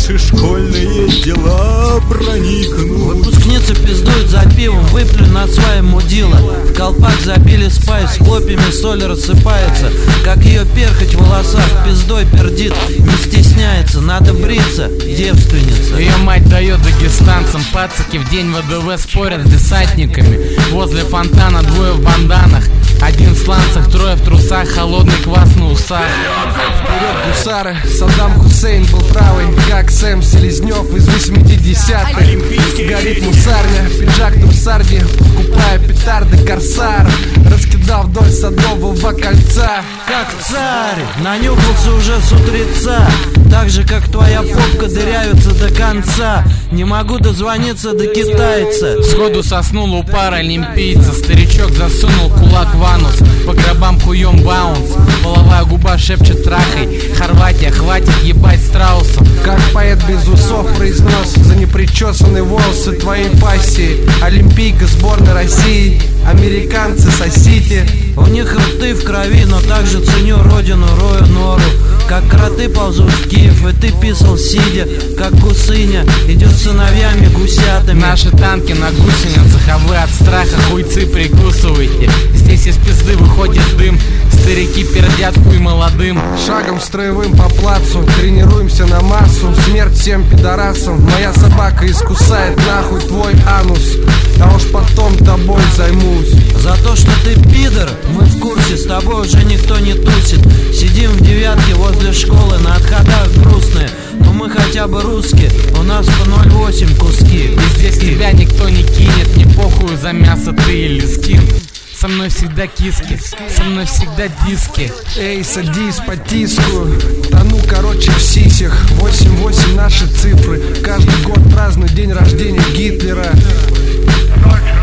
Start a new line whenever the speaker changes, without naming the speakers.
наши школьные дела проникнут.
Выпускница пиздует за пивом, выплю на свое мудила. В колпак забили спайс, хлопьями соль рассыпается. Как ее перхоть в волосах, пиздой пердит, не стесняется, надо бриться, девственница.
Ее мать дает дагестанцам, пацаки в день ВДВ спорят с десантниками. Возле фонтана двое в банданах, один в сланцах, трое в трусах, холодный квас на усах.
Вперед, гусары, Саддам Хусейн был правый, как Сэм Селезнев из 80-х. Горит мусарня, пиджак трусарди, покупая петарды корсар, раскидав вдоль Садового кольца.
Как царь, нанюхался уже с утреца, так же как твоя попка дырявится до конца. Не могу дозвониться до китайца.
Сходу соснул у паралимпийца, старичок засунул кулак в анус, по гробам хуем баунс, половая губа шепчет трахай, Хорватия, хватит ебать страусов.
Как поэт без усов произнес за непричесанные волосы твоей пассии. Олимпийка сборной России, американцы сосите.
У них рты в крови, но также ценю родину, рою нору. Как кроты ползут в Киев, и ты писал сидя, как гусыня идет с сыновьями гусятами.
Наши танки на гусеницах, а вы от страха хуйцы прикусываете. Здесь из пизды выходит дым, старики пердят хуй молодым.
Шагом строевым по плацу, тренируемся на массу. Смерть всем пидорасам, моя собака искусает нахуй твой анус, а уж потом тобой займусь.
За то, что ты пидор, мы в курсе, с тобой уже никто не тусит. Сидим в девятке возле школы, на отходах грустные, но мы хотя бы русские, у нас по 0,8 куски.
И здесь тебя никто не кинет, не похуй за мясо ты или скин. Со мной всегда киски, со мной всегда диски.
Эй, садись по тиску, тону короче в сисях. 8-8 наши цифры, каждый год празднует день рождения Гитлера.